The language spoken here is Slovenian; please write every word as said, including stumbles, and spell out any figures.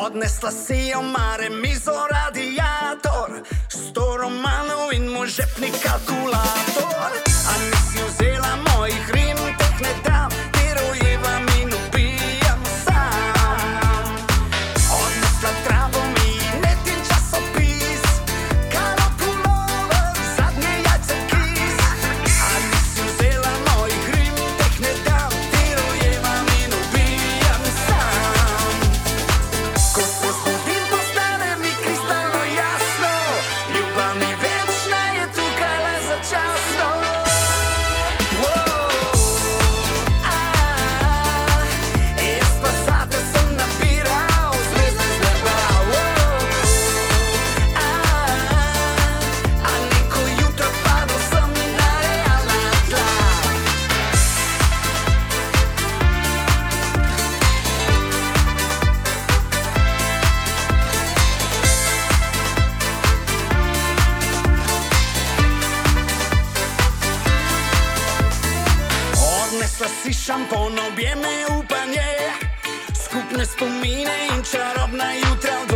Odnesla si jo mare mizo radiator, sto romanov in moj žepni kalkulator. A nisi vzela mojih rim, teh ne dam, ti rojevam in ubijam sam. Odnesla travo mi, netin časopis, karo pulover, zadnje jajce kis. A nisi vzela mojih rim, teh ne dam, ti rojevam in ubijam sam. Ko se zbudim, postane mi kristalno jasno, ljubav ni večna, je tukaj le začasno. Jaz pa zate sem nabiral zvezde z neba. A neko jutro padel sem na realna tla. Odnesla si šampon, objeme, upanje, skupne spomine in čarobna jutra v